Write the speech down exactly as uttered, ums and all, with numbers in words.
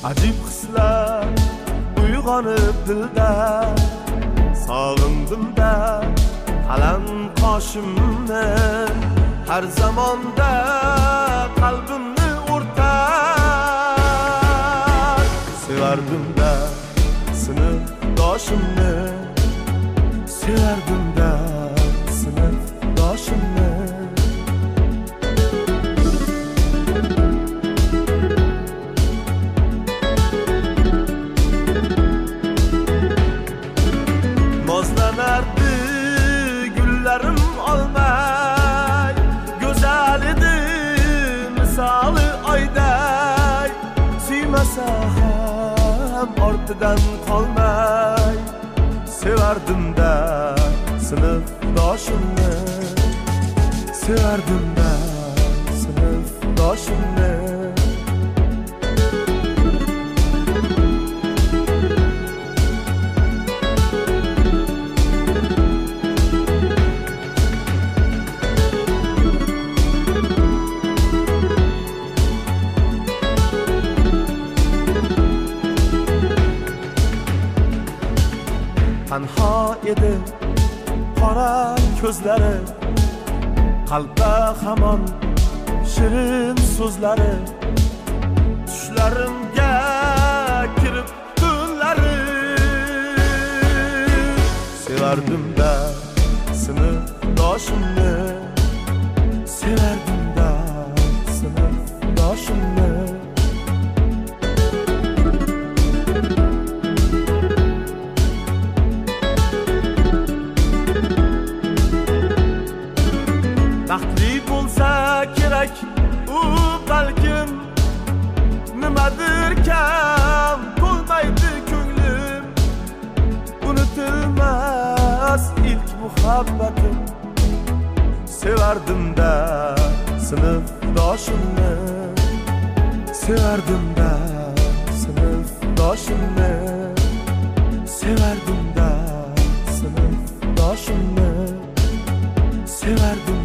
Acib hislar uyg'onib dilda, sog'indim-da qalam qoshimni, har zamonda qalbimni o'rtar. Sevardim-da sinfdoshimni, sevardim-da sinfdoshimni. Mozlanardi gullarim olmay, go'zal edi misoli oyday. Suymasa ham ortidan qolmay, sevardim-da sinfdoshimni, sevardim-da sinfdoshimni. Tanho edi qora ko'zlari, qalbda hamon shirin so'zlari. Tushlarimga kirib tunlari, sevardim-da sinfdoshimni, sevardim-da sinfdoshimni. Baxtli bo'lsa kerak u balkim, nimadir kam to'lmaydi ko'nglim. Unutilmas ilk muhabbatim, sevardim-da sinfdoshimni, sevardim-da sinfdoshimni, sevardim-da sinfdoshimni, sevardim.